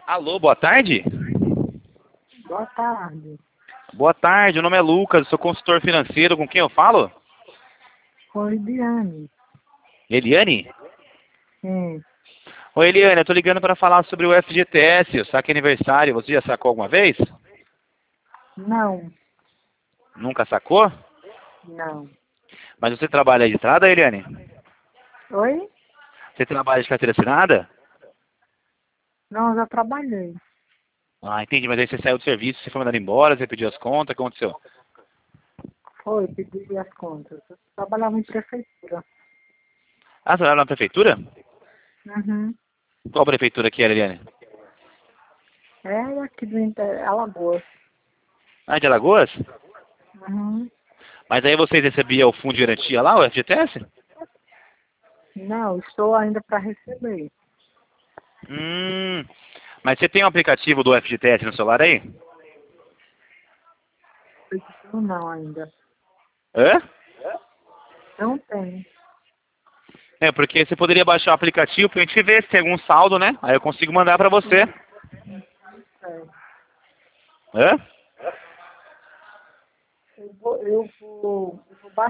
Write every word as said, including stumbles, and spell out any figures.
Alô, boa tarde? Boa tarde. Boa tarde, meu nome é Lucas, sou consultor financeiro, com quem eu falo? Oi, Diane. Eliane? Sim. Oi, Eliane, eu tô ligando para falar sobre o F G T S, o saque aniversário. Você já sacou alguma vez? Não, Nunca sacou? não. Mas você trabalha de estrada, Eliane? Oi? Você trabalha de carteira assinada? Não, eu já trabalhei. Ah, entendi, mas aí você saiu do serviço, você foi mandado embora, você pediu as contas, o que aconteceu? Foi, pedi as contas. Eu trabalhava em prefeitura. Ah, você trabalha na prefeitura? Uhum. Qual prefeitura que era, Eliane? É aqui do Inter... Alagoas. Ah, de Alagoas? Uhum. Mas aí vocês recebiam o fundo de garantia lá, o F G T S? Não, estou ainda para receber. Hum, mas você tem um aplicativo do F G T S no celular aí? Eu não ainda. Hã? Não tem. É, porque você poderia baixar o aplicativo pra gente ver se tem algum saldo, né? Aí eu consigo mandar pra você. É. Hã? Eu vou, eu vou